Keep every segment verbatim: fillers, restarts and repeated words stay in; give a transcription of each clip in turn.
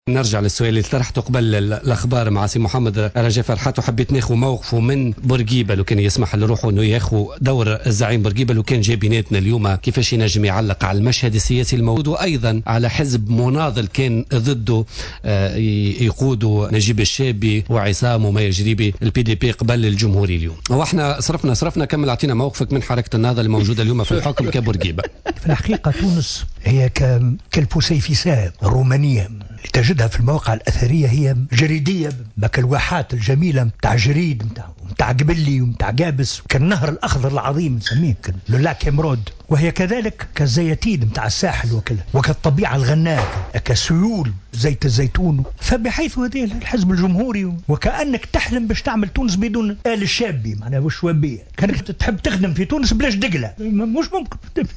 نرجع للسؤال اللي طرحته قبل الاخبار مع سي محمد رجاء فرحات، وحبيت ناخذ موقفه من بورقيبه لو كان يسمح لروحه انه ياخذ دور الزعيم بورقيبه لو كان جاي بيناتنا اليوم، كيفاش ينجم يعلق على المشهد السياسي الموجود، وايضا على حزب مناضل كان ضده يقودوا نجيب الشابي وعصام وما يجري به البي دي بي قبل الجمهوري اليوم. واحنا صرفنا صرفنا كمل اعطينا موقفك من حركه النهضه الموجوده اليوم في الحكم كبورقيبه. في الحقيقه تونس هي كالبوسيفساء الرومانيه، تجدها في المواقع الأثرية هي جريدية بكالواحات الجميلة متاع جريد متاع متاع قبلي ومتاع قابس، كالنهر الأخضر العظيم نسميه لولاك إمرود، وهي كذلك كالزيتين متاع الساحل وكذا، وكالطبيعة الغناء كسيول زيت الزيتون. فبحيث هذه الحزب الجمهوري وكأنك تحلم باش تعمل تونس بدون آل الشابي معناها والشوابية، كانك تحب تخدم في تونس بلاش دقلة، مش ممكن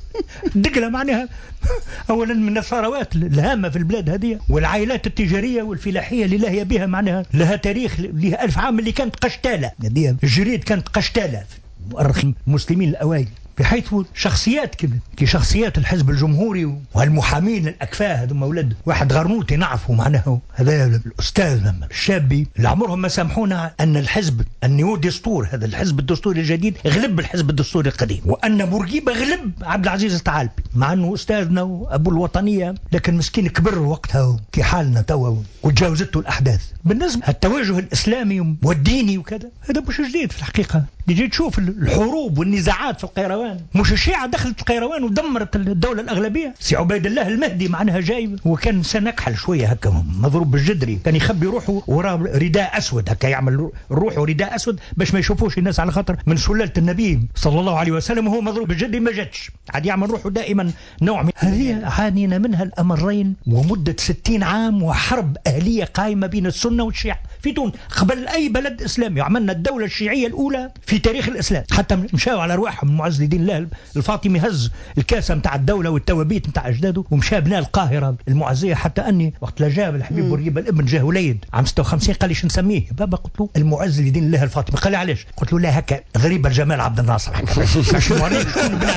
دقلة معناها أولا من الثروات الهامة في البلاد هذه، والعائلات التجارية والفلاحية اللي لاهية بها معناها لها تاريخ لها ألف عام، اللي كانت قشتالة الجريد كانت قشتالة مؤرخ المسلمين الأوائل، بحيث شخصيات كده كشخصيات الحزب الجمهوري والمحامين الأكفاء هذوم أولاد واحد غرنوطي نعرفه معناه هذا الأستاذ الشابي اللي عمرهم ما سامحونا أن الحزب النيو دستور هذا الحزب الدستوري الجديد غلب الحزب الدستوري القديم، وأن بورقيبة غلب عبد العزيز الثعالبي مع أنه أستاذنا وأبو الوطنية، لكن مسكين كبر وقتها في حالنا توا وتجاوزته الأحداث. بالنسبة التوجه الإسلامي والديني وكذا هذا مش جديد في الحقيقة، تجي تشوف الحروب والنزاعات في القيروان، مش الشيعة دخلت القيروان ودمرت الدولة الأغلبية. سي عبيد الله المهدي معناها جاي وكان سنكحل شوية هكا مضروب بالجدري، كان يخبي روحه وراء رداء أسود هكا، يعمل روحه رداء أسود باش ما يشوفوش الناس، على خاطر من سلالة النبي صلى الله عليه وسلم وهو مضروب بالجدري ما جاتش، عاد يعمل روحه دائما نوع من هذه. عانينا منها الأمرين ومدة ستين عام وحرب أهلية قائمة بين السنة والشيعة في تونس قبل أي بلد إسلامي. عملنا الدولة الشيعية الأولى في تاريخ الإسلام، حتى مشاوا على رواحهم معز الدين الله الفاطمي هز الكاسة متاع الدولة والتوابيت متاع أجداده ومشى بناء القاهرة المعزية، حتى أني وقت لا جاب الحبيب بورقيبة الابن جاه وليد عام ستة وخمسين قال لي شو نسميه بابا؟ قلت له المعز لدين الله الفاطمي. قال لي علاش؟ قلت له لا هكا غريبة الجمال عبد الناصر باش نوريك شكون بناء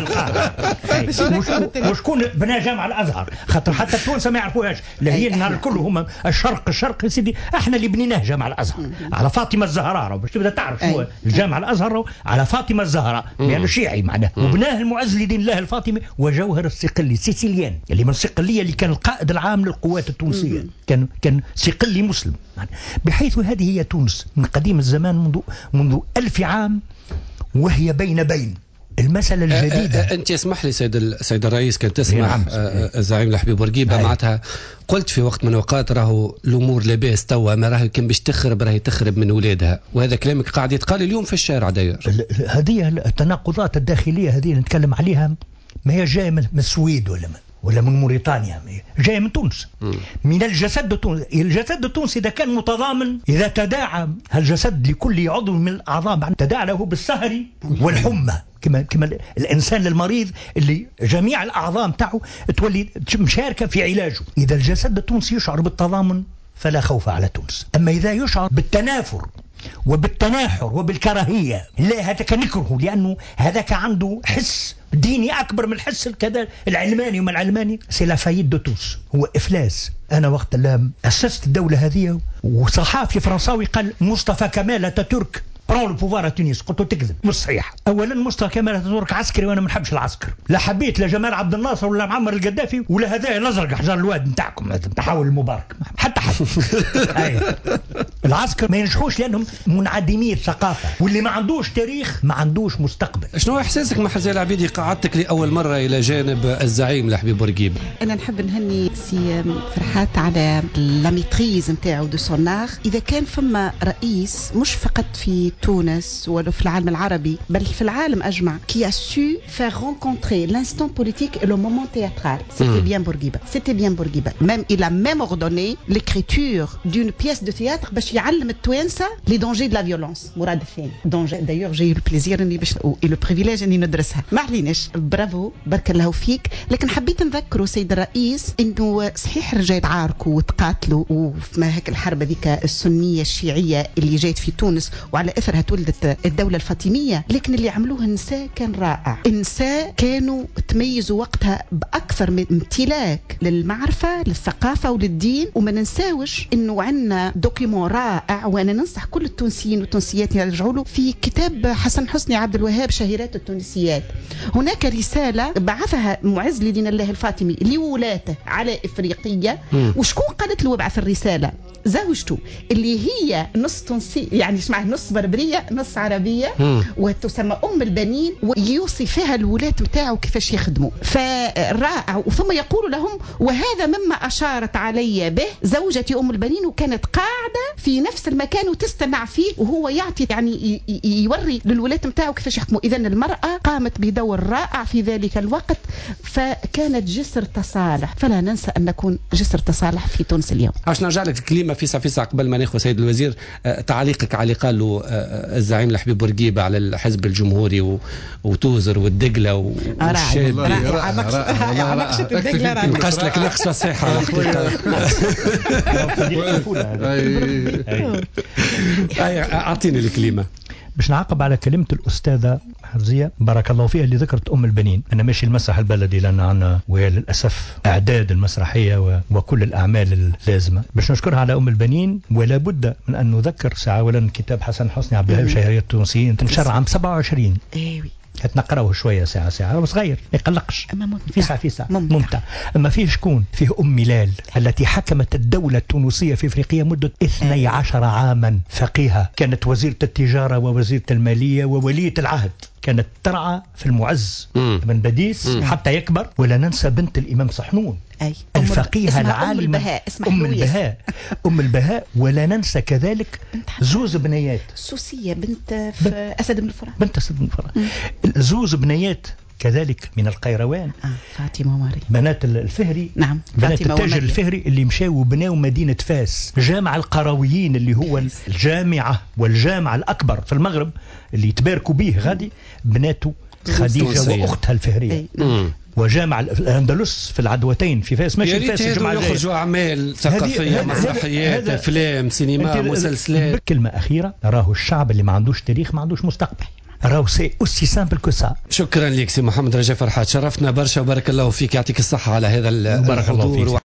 القاهرة وشكون بناء جامع الأزهر، خاطر حتى التونس ما يعرفوهاش، لا هي النهار الكل هم الشرق الشرق يا سيدي، احنا اللي بنيناه جامع الأزهر على فاطمة الزهراء، باش تبدا تعرف شو الجامع الأزهر على فاطمة الزهراء لأنه يعني شيعي معناه، وبناه المعز لدين الله الفاطمي وجوهر الصقلي سيسيليان اللي من صقلية اللي كان القائد العام للقوات التونسية، كان كان صقلي مسلم، بحيث هذه هي تونس من قديم الزمان منذ منذ ألف عام وهي بين بين. المسألة الجديدة أه أه أنت اسمح لي سيد السيد الرئيس، كان تسمع الزعيم الحبيب بورقيبة معناتها قلت في وقت من الأوقات راهو الأمور لاباس توا، ما راهي كان باش تخرب راهي تخرب من ولادها، وهذا كلامك قاعد يتقال اليوم في الشارع داير. هذه التناقضات الداخلية هذه نتكلم عليها ما هي جاية من السويد ولا من ولا من موريتانيا، جاية من تونس، م. من الجسد التونسي. الجسد التونسي إذا كان متضامن، إذا تداعى الجسد لكل عضو من الأعضاء تداعى له بالسهر والحمى كما كما الإنسان المريض اللي جميع الأعضاء متاعه تولي مشاركة في علاجه. إذا الجسد التونسي يشعر بالتضامن فلا خوف على تونس، أما إذا يشعر بالتنافر وبالتناحر وبالكراهية لا هذاك نكره، لأنه هذاك عنده حس ديني أكبر من الحس كذا العلماني، وما العلماني سي لا فايد دو توس، هو إفلاس. أنا وقت اللي أسست الدولة هذه وصحافي فرنساوي قال مصطفى كمال أتاتورك برون البوفار تونس، قلت له تكذب مش صحيح. اولا مصطفى كمال اتاتورك عسكري وانا ما نحبش العسكر، لا حبيت لا جمال عبد الناصر ولا معمر القذافي ولا هذا الازرق حجر الواد نتاعكم تحاول المبارك حتى حد العسكر ما ينجحوش لانهم منعدمي الثقافه، واللي ما عندوش تاريخ ما عندوش مستقبل. شنو احساسك مع حزين العبيدي قعدتك لاول مره الى جانب الزعيم الحبيب بورقيبة؟ انا نحب نهني سي فرحات على لا ميتريز نتاعو دو سون ار. اذا كان فما رئيس مش فقط في تونس ولا في العالم العربي بل في العالم أجمع qui a su faire rencontrer l'instant politique et le moment théâtral, c'était bien Bourguiba, c'était bien Bourguiba. Même il a même ordonné l'écriture d'une pièce de théâtre باش يعلم التوانسة les dangers de la violence. مراد الثاني d'ailleurs j'ai eu le plaisir اني باش et le privilège اني ندرسها. ما عليناش برافو بارك الله فيك. لكن حبيت نذكره سيد الرئيس انه صحيح الرجال عاركوا وتقاتلوا وما هيك الحرب هذيك السنية الشيعية اللي جات في تونس وعلى اثر أثرها تولدت الدولة الفاطمية، لكن اللي عملوه النساء كان رائع. النساء كانوا تميزوا وقتها بأكثر من امتلاك للمعرفة للثقافة وللدين. وما ننساوش إنه عندنا دوكيمون رائع، وأنا ننصح كل التونسيين والتونسيات يرجعوا له، في كتاب حسن حسني عبد الوهاب شهيرات التونسيات. هناك رسالة بعثها معز لدين الله الفاطمي لولاته على إفريقية، وشكون قالت له ابعث الرسالة؟ زوجته اللي هي نص تونسي، يعني اسمها نص بربرية نص عربية، مم. وتسمى أم البنين، ويوصي فيها الولاة متاعه كيفاش يخدموا. فرائع. ثم يقول لهم وهذا مما أشارت علي به زوجتي أم البنين، وكانت قاعدة في نفس المكان وتستمع فيه، وهو يعطي يعني يوري للولاة متاعه كيفاش يحكموا. إذن المرأة قامت بدور رائع في ذلك الوقت، فكانت جسر تصالح. فلا ننسى أن نكون جسر تصالح في تونس اليوم. عشان نرجع لك كلمة فيسع فيسع قبل ما ناخذ سيد الوزير، تعليقك على اللي قاله الزعيم الحبيب بورقيبة على الحزب الجمهوري وتوزر والدقلة والشاب. نقص لك نقص صحيحة. أعطيني الكلمة باش نعقب على كلمة الأستاذة حفزية بارك الله فيها اللي ذكرت أم البنين. أنا ماشي المسرح البلدي لأن عنا وللأسف أعداد المسرحية و... وكل الأعمال اللازمة باش نشكرها على أم البنين. ولا بد من أن نذكر ساعة أولا كتاب حسن حسني عبد الوهاب شهيرات التونسيين تنشر عام سبعة وعشرين. ايوي نقرأه شوية ساعة ساعة صغير ما يقلقش، في ساعة في ساعة ممتع. ممتع. أما فيه شكون؟ فيه أم ملال التي حكمت الدولة التونسية في إفريقيا مدة اثني عشر عاما، فقيهة، كانت وزيرة التجارة ووزيرة المالية وولية العهد، كانت ترعى في المعز بن بديس مم. حتى يكبر. ولا ننسى بنت الإمام صحنون أي. الفقيهة العالمة أم البهاء، أم البهاء أم البهاء. ولا ننسى كذلك زوز بنيات سوسية بنت في أسد بن الفرات بنت أسد بن الفرات زوز بنيات كذلك من القيروان، آه. فاطمة وماري بنات الفهري. نعم. بنات التاجر الفهري اللي مشاو وبناو مدينة فاس. جامع القرويين اللي هو الجامعة والجامعة الأكبر في المغرب اللي يتباركوا به غادي بناته خديجة وأختها الفهرية. وجامع الأندلس في العدوتين في فاس. ماشي في فاس الجمعة الجاية يخرجوا أعمال ثقافية مسرحيات أفلام سينما مسلسلات. كلمة أخيرة، راهو الشعب اللي ما عندوش تاريخ ما عندوش مستقبل. راهو سي اوسي سامبل كو سا. شكرا لك سي محمد رجاء فرحات، شرفتنا برشا وبارك الله فيك، يعطيك الصحة على هذا الحضور.